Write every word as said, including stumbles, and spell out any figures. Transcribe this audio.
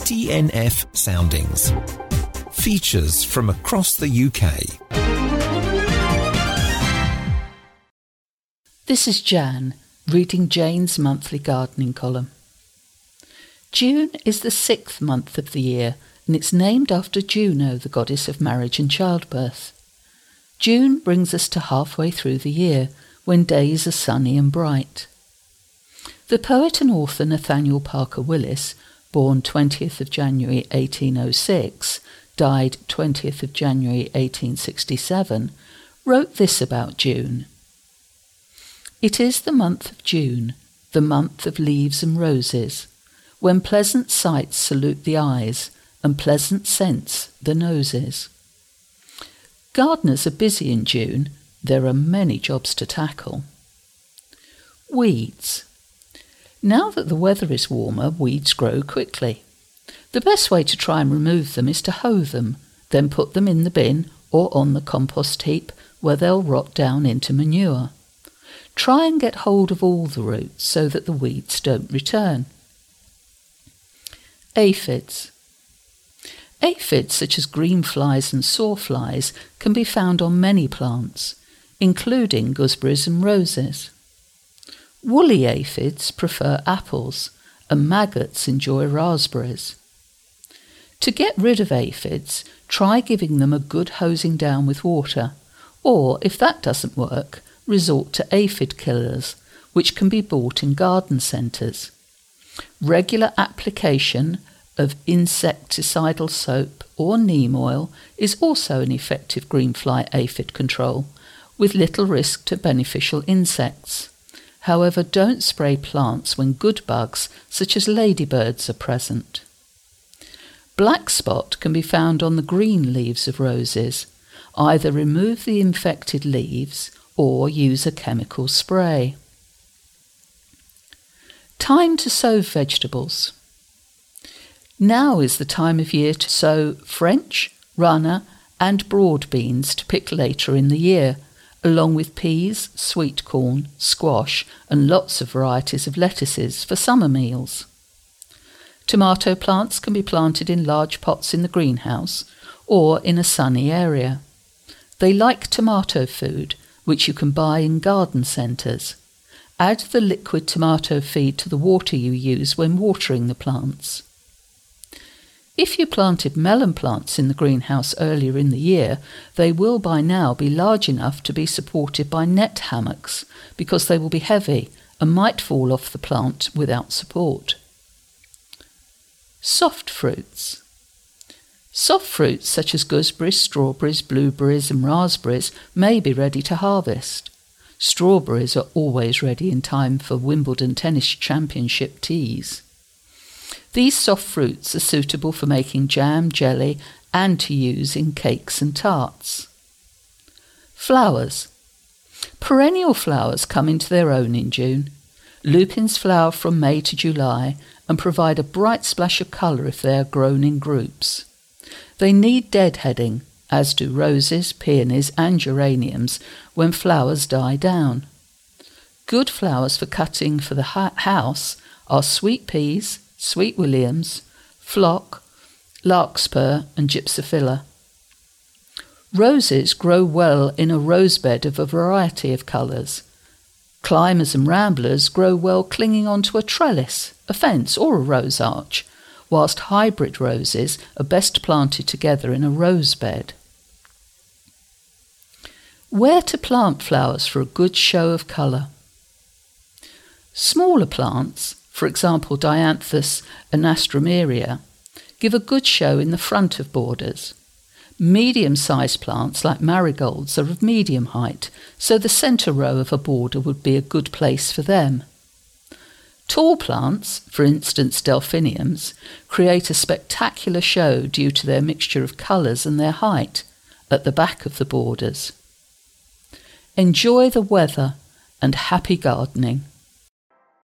D N F Soundings. Features from across the U K. This is Jan, reading Jane's monthly gardening column. June is the sixth month of the year, and it's named after Juno, the goddess of marriage and childbirth. June brings us to halfway through the year, when days are sunny and bright. The poet and author Nathaniel Parker Willis, born twentieth of January eighteen oh six, died twentieth of January eighteen sixty-seven, wrote this about June. It is the month of June, the month of leaves and roses, when pleasant sights salute the eyes and pleasant scents the noses. Gardeners are busy in June. There are many jobs to tackle. Weeds. Now that the weather is warmer, weeds grow quickly. The best way to try and remove them is to hoe them, then put them in the bin or on the compost heap where they'll rot down into manure. Try and get hold of all the roots so that the weeds don't return. Aphids. Aphids such as green flies and sawflies can be found on many plants, including gooseberries and roses. Woolly aphids prefer apples, and maggots enjoy raspberries. To get rid of aphids, try giving them a good hosing down with water, or if that doesn't work, resort to aphid killers, which can be bought in garden centres. Regular application of insecticidal soap or neem oil is also an effective greenfly aphid control, with little risk to beneficial insects. However, don't spray plants when good bugs such as ladybirds are present. Black spot can be found on the green leaves of roses. Either remove the infected leaves or use a chemical spray. Time to sow vegetables. Now is the time of year to sow French, runner and broad beans to pick later in the year, along with peas, sweet corn, squash and lots of varieties of lettuces for summer meals. Tomato plants can be planted in large pots in the greenhouse or in a sunny area. They like tomato food, which you can buy in garden centres. Add the liquid tomato feed to the water you use when watering the plants. If you planted melon plants in the greenhouse earlier in the year, they will by now be large enough to be supported by net hammocks because they will be heavy and might fall off the plant without support. Soft fruits. Soft fruits such as gooseberries, strawberries, blueberries and raspberries may be ready to harvest. Strawberries are always ready in time for Wimbledon Tennis Championship teas. These soft fruits are suitable for making jam, jelly and to use in cakes and tarts. Flowers. Perennial flowers come into their own in June. Lupins flower from May to July and provide a bright splash of colour if they are grown in groups. They need deadheading, as do roses, peonies and geraniums, when flowers die down. Good flowers for cutting for the ha- house are sweet peas, sweet williams, flock, larkspur and gypsophila. Roses grow well in a rose bed of a variety of colours. Climbers and ramblers grow well clinging onto a trellis, a fence or a rose arch, whilst hybrid roses are best planted together in a rose bed. Where to plant flowers for a good show of colour. Smaller plants, for example Dianthus anastomeria, give a good show in the front of borders. Medium-sized plants like marigolds are of medium height, so the centre row of a border would be a good place for them. Tall plants, for instance delphiniums, create a spectacular show due to their mixture of colours and their height at the back of the borders. Enjoy the weather and happy gardening.